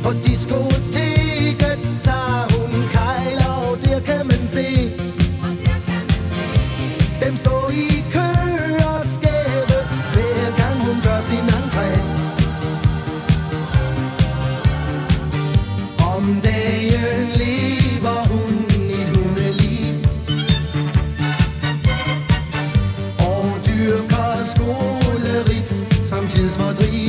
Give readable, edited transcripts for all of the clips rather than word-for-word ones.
På diskoteket tager hun kejler, og der kan man se dem stå i kø og skæve, hver gang hun gør sin entré. Om dagen lever hun et hundeliv og dyrker skoleri som tidsfordriv.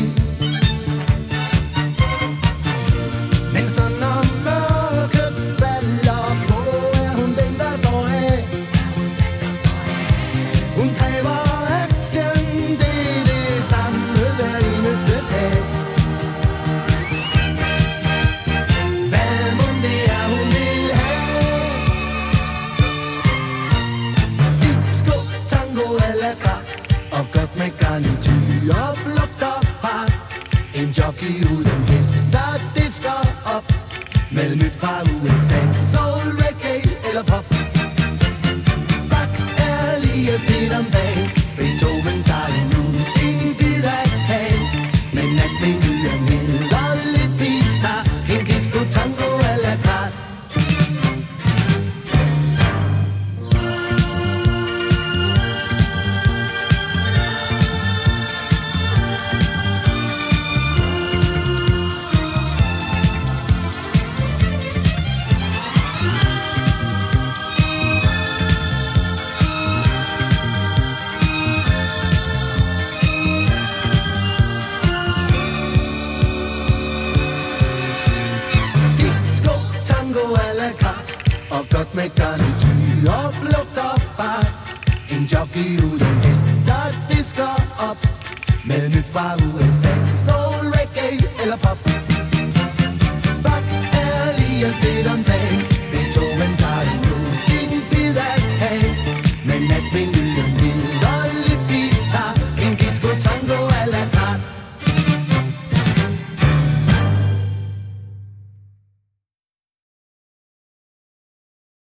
Men så når mørket falder på, er hun den, der står af. Hun kræver action, det er det samme hver eneste dag. Hvad mon det er, hun vil have? Disco, tango a la carte, og godt med garnityr og flugt og fart. En jockey uden hest, der disker op med nyt fra USA. Soul, reggae eller pop. Bach er lige fedt om dagen. Beethoven tager endnu sin bid af kagen. Med natmenuen med og lidt pizza. En disco tango a la carte. Disco, tango a la carte, og godt med garnityr og flugt og fart. En jockey uden hest, der disker op med nyt fra USA. Soul, reggae eller pop. Bach er lige fedt om dagen.